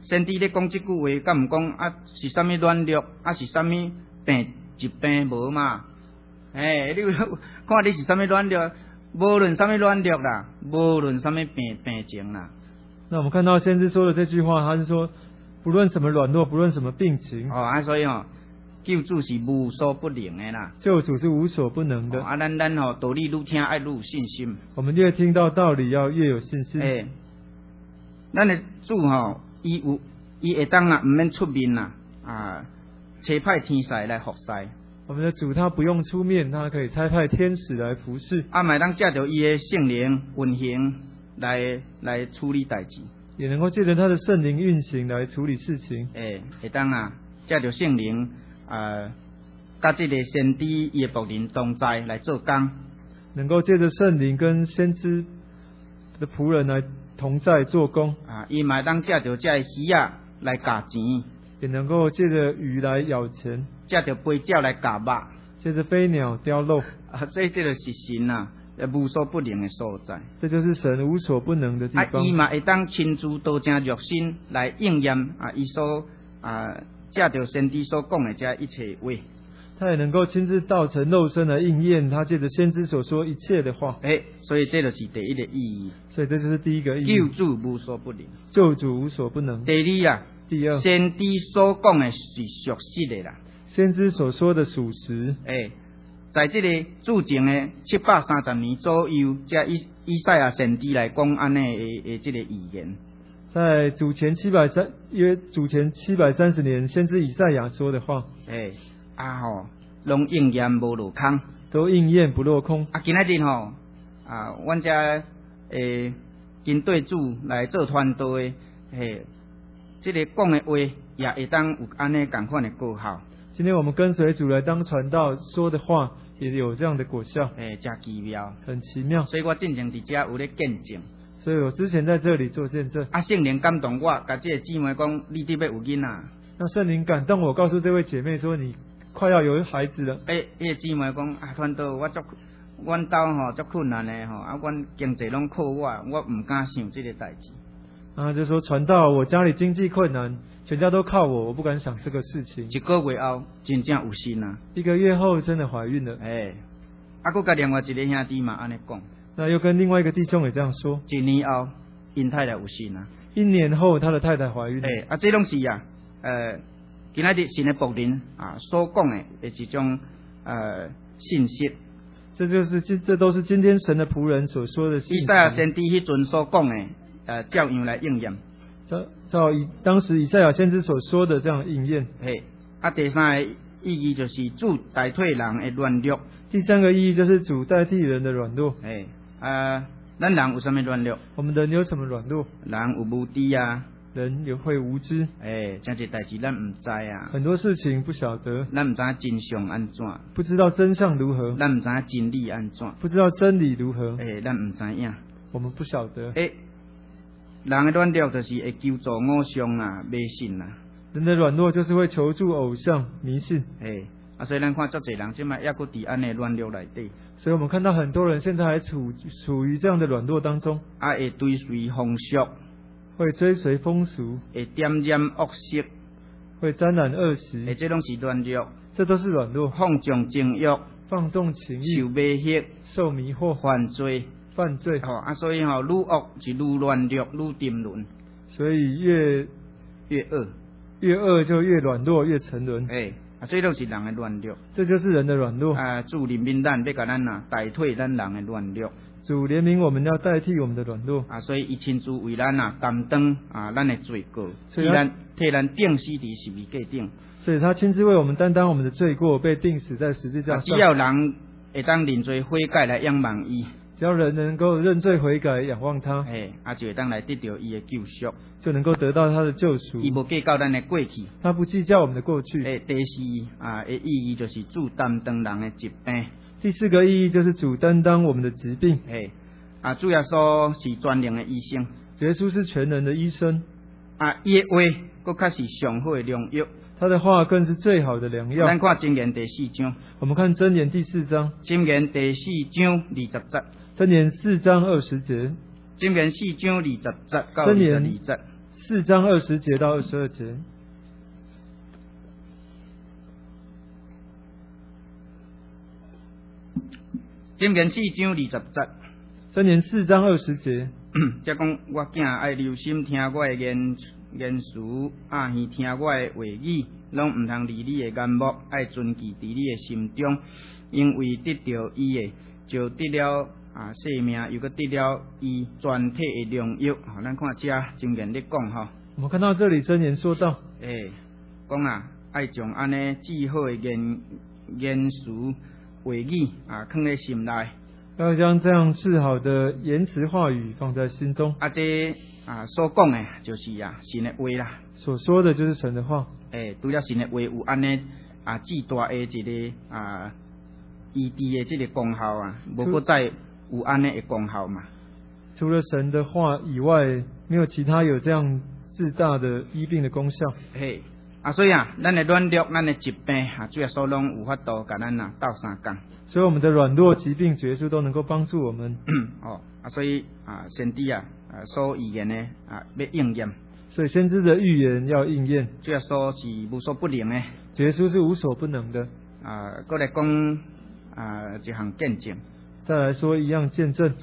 先知咧讲即句话，敢毋讲啊？是啥物软弱，啊是啥物病疾病无嘛？你看你是啥物软弱，无论啥物软弱啦，无论啥物病情啦。 那我们看到先知说的这句话，他是说，不论什么软弱，不论什么病情， 所以救主是无所不能的啦。 救主是无所不能的。 咱道理愈听爱愈有信心。 我们越听到道理，要越有信心。 咱的主伊会当啦，毋免出面啦，差派天使来服侍。 我们的主他不用出面，他可以差派天使来服侍。 嘛当借着伊的圣灵运行来处理代志， 也能够借着他的圣灵运行来处理事情。 会当借着圣灵甲这个先知伊的仆人同在来做工， 能够借着圣灵跟先知的仆人来同在做工。 伊嘛当借着这鱼来夹钱， 也能够借着鱼来咬钱， 借着飞鸟来夹肉， 借着飞鸟叼肉。 所以这就是神无所不能的所在。 这就是神无所不能的地方。 伊嘛会当亲自道成肉身来应验伊所借着先知所讲的这一切话。 他也能够亲自道成肉身来应验他借着先知所说一切的话。 所以这就是第一个意义。 所以这就是第一个意义。 救主无所不能。 救主无所不能。 第二先知所讲的是属实的啦。 先知所说的属实。 在这个主前的730年左右，这以赛亚先知来讲安尼的这个预言。 在主前730年，先知以赛亚说的话。 拢应验无落空， 都应验不落空。 今仔日阮遮跟对主来做传道的，这个讲的话也会当有安尼同款的果效。 今天我们跟随主来当传道，说的话也有这样的果效。 真奇妙， 很奇妙。 所以我真正伫遮有咧见证。 所以我之前在这里做见证。 圣灵感动我，甲这个姊妹讲，你得要有囡仔。 那圣灵感动我，告诉这位姐妹说，你快要有孩子了。 迄个姊妹讲传道阮兜足困难的阮经济拢靠我毋敢想这个代志。 就说传道，我家里经济困难，全家都靠我不敢想这个事情。 一个月后，真正有心啊。 1个月后，真的怀孕了。 佫甲另外一个兄弟嘛安尼讲。 那又跟另外一个弟兄也这样说。 1年后，因太太有心啊。 1年后，他的太太怀孕了。 这拢是今仔日神的仆人所讲的一种信息。 这都是今天神的仆人所说的信息。 以赛亚先知迄阵所讲的照样来应验。 照当时以赛亚先知所说的这样应验。 第三个意义就是主代替人的软弱。 第三个意义就是主代替人的软弱。 咱人有什么软弱？ 我们人有什么软弱？ 人有无知啊。 人也会无知。 真侪代志咱唔知啊。 很多事情不晓得。 咱唔知真相安怎。 不知道真相如何。 咱唔知真理安怎。 不知道真理如何。 咱唔知影。 我们不晓得。 人的软弱就是会求助偶像啊、迷信啊。 人的软弱就是会求助偶像、迷信。 所以咱看足侪人即摆抑佫伫安尼软弱内底。 所以我们看到很多人现在还处于这样的软弱当中。 会追随风俗。 会追随风俗。 会沾染恶习。 会沾染恶习。 这拢是软弱。 这都是软弱。 放纵情欲。 放纵情欲。 受迷惑。 受迷惑。 犯罪。所以愈恶就愈软弱，愈沉沦。 所以越恶就越软弱，越沉沦。 所以都是人的软弱。 这就是人的软弱。 主怜悯咱，要甲咱代替咱人的软弱。 主怜悯我们，要代替我们的软弱。 所以伊亲自为咱担当咱的罪过，替咱钉死伫十字架顶。 所以他亲自为我们担当我们的罪过，被钉死在十字架上。 只要人会当认罪悔改来仰望伊。 只要人能够认罪悔改，仰望他， 就会当来得到伊的救赎， 就能够得到他的救赎。 伊无计较咱的过去， 他不计较我们的过去。 第四的意义就是主担当人的疾病。 第四个意义就是主担当我们的疾病。 主耶稣是全能的医生， 耶稣是全能的医生。 伊的话佫较是上好的良药， 他的话更是最好的良药。 咱看箴言第4章， 我们看箴言第4章， 箴言第4章20节。 箴言4章20节， 箴言4章20节到22节， 4章20节到22节。 箴言4章20節。 箴言4章20節。 即講我囝愛留心聽我的言詞，耳聽我的話語，攏毋通離你的眼目，愛存記佇你的心中，因為得到伊的，就得了性命，又閣得了伊全體的榮耀。咱看這箴言咧講吼。 我們看到這裡箴言說到， 講愛將安尼至好的言詞話語放在心內。 要將這樣是好的言辭話語放在心中。 這所講的就是神的話啦。所說的就是神的話。 除了神的話有安尼至大的一個醫治的這個功效無過再有安尼的功效嘛。 除了神的話以外，沒有其他有這樣至大的醫病的功效。 所以咱的軟弱、咱的疾病主耶穌攏有法度甲咱鬥相共。 所以我們的軟弱、疾病、絕書都能夠幫助我們。 所以先知所預言的要應驗。 所以先知的預言要應驗。 主耶穌是無所不能的。 絕書是無所不能的。 過來講一項見證。 再來說一樣見證。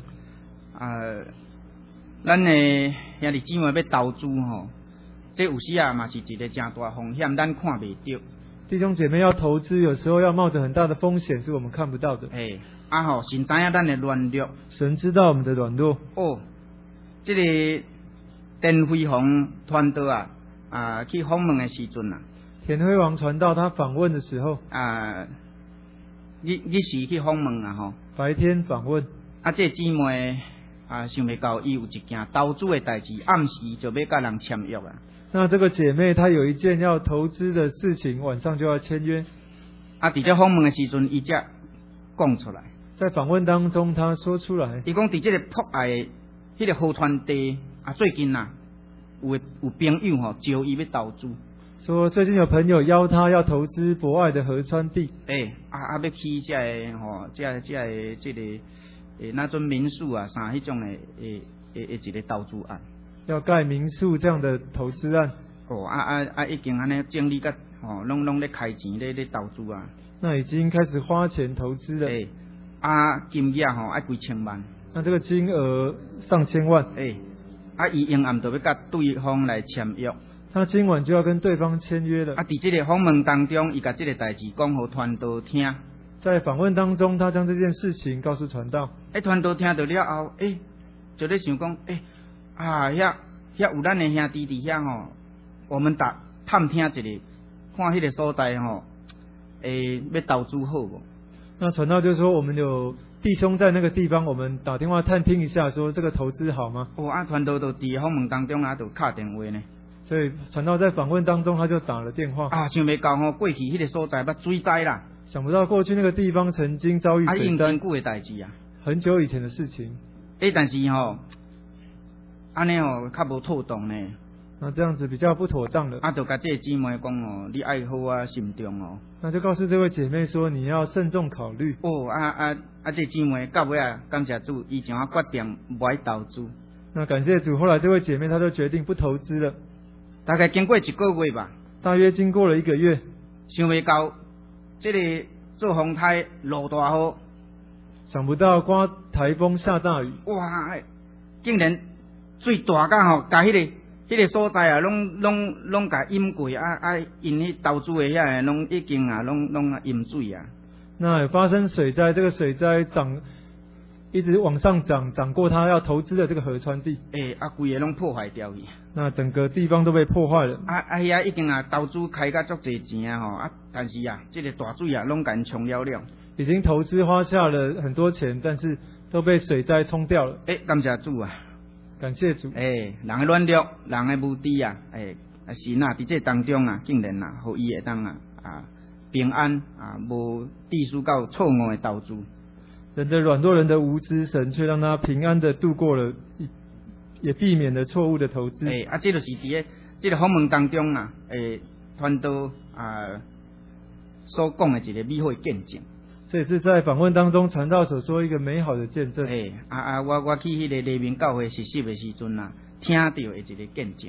咱的兄弟姊妹要投資吼，這有時嘛是一個真大風險，咱看袂到。 弟兄姐妹要投資，有時候要冒着很大的風險，是我們看不到的。 神知影咱的軟弱， 神知道我們的軟弱。 這個田輝煌傳道去訪問的時陣田輝煌傳道他訪問的時候， 日時去訪問白天訪問。 這姊妹想袂到，伊有一件投資的代志，暗時就要甲人簽約那這個姐妹她有一件要投資的事情，晚上就要簽約。 佇這訪問的時陣，伊才講出來。 在訪問當中，她說出來。 伊講佇這個博愛迄個河川地最近有朋友招伊要投資。 說最近有朋友邀他要投資博愛的河川地。 要起這個那種民宿啥迄種的一個投資案。 要蓋民宿這樣的投資案。 已經安尼整理甲攏咧開錢咧投資那已經開始花錢投資了。 金額要幾千萬。 那這個金額上千萬。 伊永暗就要甲對方來簽約。 他今晚就要跟對方簽約了。 佇這個訪問當中，伊甲這個代志講互傳道聽。 在訪問當中，他將這件事情告訴傳道。 傳道聽到了後，就咧想講，遐有咱的兄弟佇遐我們探聽一下，看迄個所在要投資好無？ 那傳道就說，我們有弟兄在那個地方，我們打電話探聽一下，說這個投資好嗎？ 傳道就佇訪問當中就敲電話呢。 所以傳道在訪問當中，他就打了電話。 想袂到過去迄個所在捌水災啦。 想不到過去那個地方曾經遭遇水災。 已經真久的代志很久以前的事情。 但是安尼較無妥當呢。 那這樣子比較不妥當了。 就甲這個姊妹講你愛好慎重那就告訴這位姐妹說，你要慎重考慮。 這個姊妹到尾感謝主，伊就決定不愛投資。 那感謝主，後來這位姐妹她就決定不投資了。 大概經過1個月吧。 大約經過了1個月。 想袂到，這個做風台落大雨。 想不到刮颱風下大雨。 竟然水大到甲迄個所在攏甲淹過因迄投資的遐攏已經攏淹水那發生水災，這個水災一直往上漲過他要投資的這個河川地。 規個攏破壞掉去。 那整個地方都被破壞了。 遐已經投資開甲足濟錢但是這個大水攏甲因沖了了。已經投資花下了很多錢，但是都被水災沖掉了。 感謝主感謝主。 人的軟弱，人的無知神佇這當中竟然互伊會當平安無地屬到錯誤的投資。 人的軟弱，人的無知，神卻讓他平安的度過了，也避免了錯誤的投資。 這就是佇這個訪問當中傳道所講的一個美好的見證。 這也是在訪問當中傳道所說一個美好的見證。 我去迄個黎明教會實習的時陣聽到的一個見證。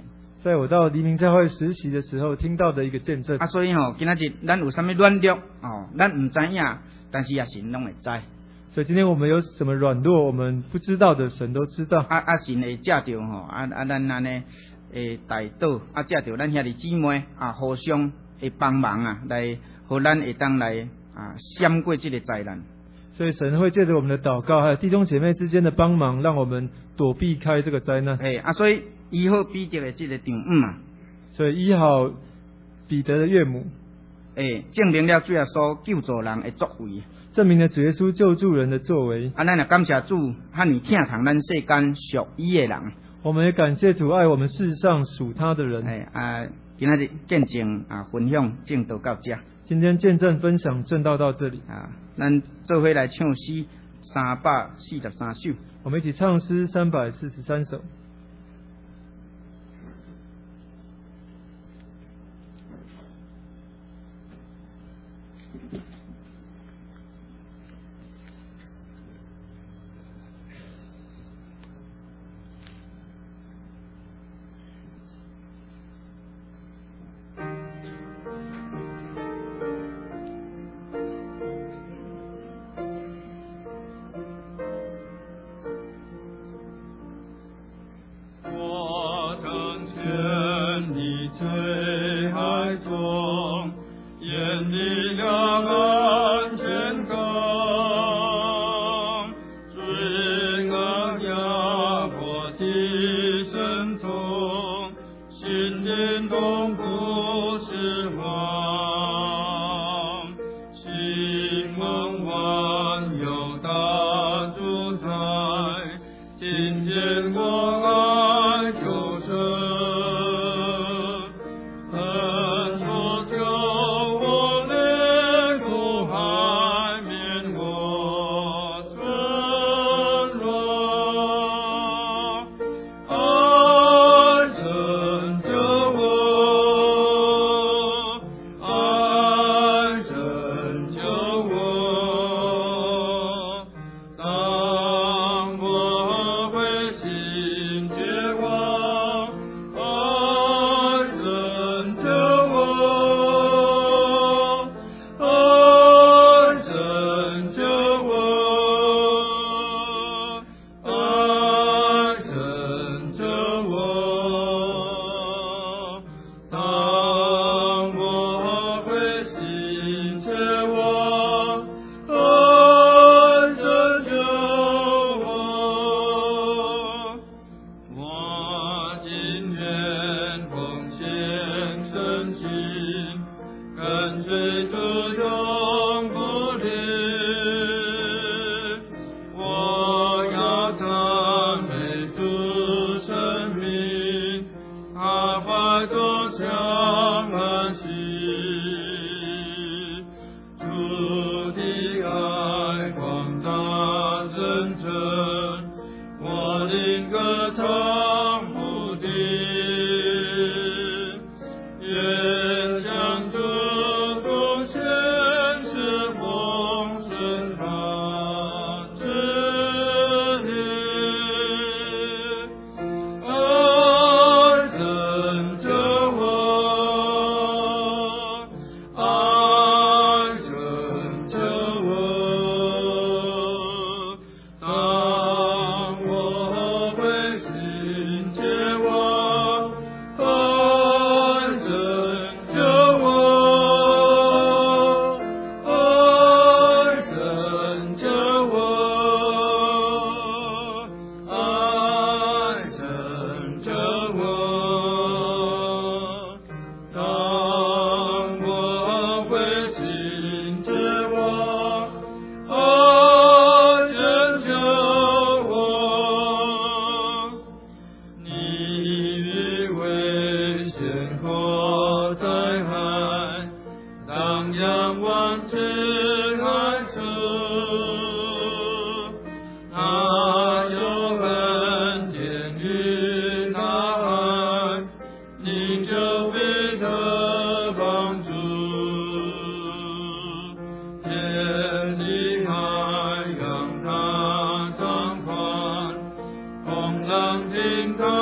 在我到黎明教会实习的时候听到的一个见证。 所以今仔日咱有啥物软弱咱唔知影，但是也神拢会知。 所以今天我们有什么软弱，我们不知道的，神都知道。 神会借着咱安尼代祷，借着咱兄弟姊妹互相会帮忙来，互咱会当来闪过这个灾难。 所以神会借着我们的祷告，还有弟兄姐妹之间的帮忙，让我们躲避开这个灾难。 所以医好彼得的这个丈夫所以医好彼得的岳母， 证明了主耶稣救助人的作为， 证明了主耶稣救助人的作为。 咱也感谢主，哈尼疼痛咱世间属伊的人。 我们也感谢主爱我们世上属他的人。 今仔日见证分享正道到这。 今天见证分享正道到这里。 咱做伙来唱诗343首。 我们一起唱诗343首。 浪听他